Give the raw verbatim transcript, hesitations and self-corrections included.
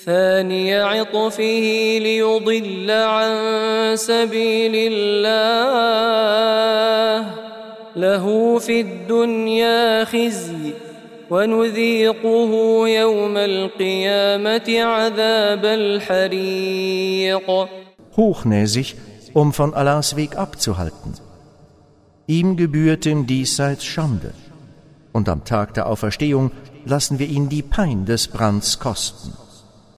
ثاني عطفه ليضل عن سبيل الله له في الدنيا خزي ونذيقه يوم القيامة عذاب الحريق. Hochnäsig, um von Allahs Weg abzuhalten. Ihm gebührt im Diesseits Schande, und am Tag der Auferstehung lassen wir ihn die Pein des Brands kosten.